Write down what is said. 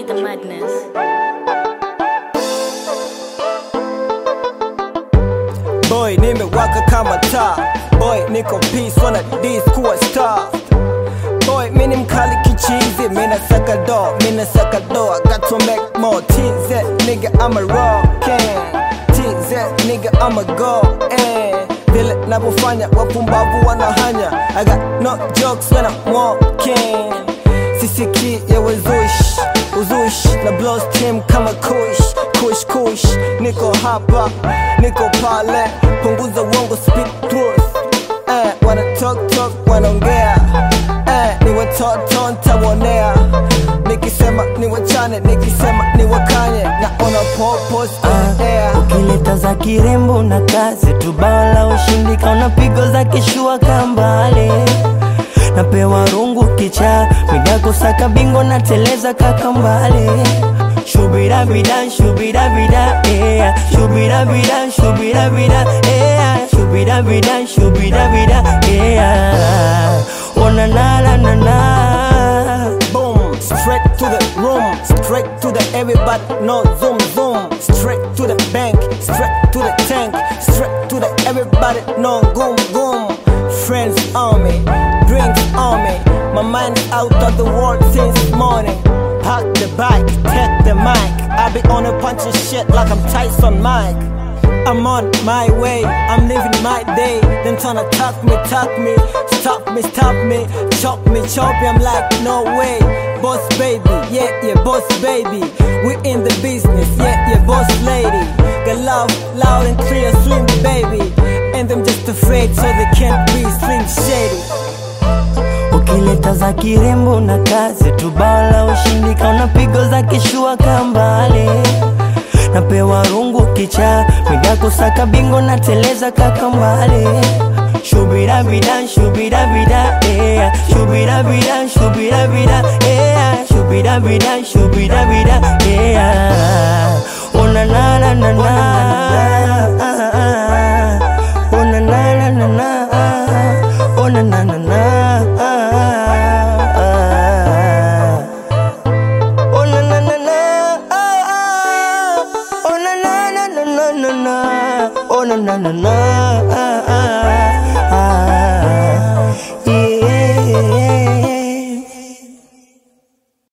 K the Madness. Boy nimewaka kama taa, boy niko peace wana dis kuwa star. Boy mini mkali kichizi, mina saka do, I got to make more TZ nigga I'm a rockin', TZ nigga I'm a go, vile nabofanya wapumbavu wanahanya. I got no jokes when I'm walking, sisiki ya uzush na blows team kama kush. Niko hapa, niko pale, punguza uongo speak truth. Wanna talk, wanaongea, ni watoto nitawonea. Nikisema ni wachane, nikisema ni wakanye, naona purpose on air. Ukileta za kirembo na kazi tu bao la ushindi, kaona pigo za kishua kambale. Napewa rungu kicha, midako saka bingo na teleza kakambale. Shubira bida, yeah. Shubira bida, yeah. Shubira bida, yeah. Oh na na. Boom, straight to the room, straight to the everybody, no zoom. Straight to the bank, straight to the tank, straight to the everybody, no goom. Friends on me, drinks on me, my mind's out of the world since morning. Pack the bike, take the mic, I be on a punch of shit like I'm Tyson Mike. I'm on my way, I'm living my day. Them tryna talk me, stop me, chop me, I'm like no way. Boss baby, yeah, boss baby. We in the business, yeah, boss lady. Got love, loud and clear, slim baby. And them just afraid so they can't be slim shady. Ukileta za kirembo na kazi tu bao la ushindi, kaona pigo za kishua kambale. Napewa rungu kicha, midako saka bingo na teleza kakambale. Shubira bida, yeah. Shubira bida, yeah. Shubira bida, yeah. Oh na na.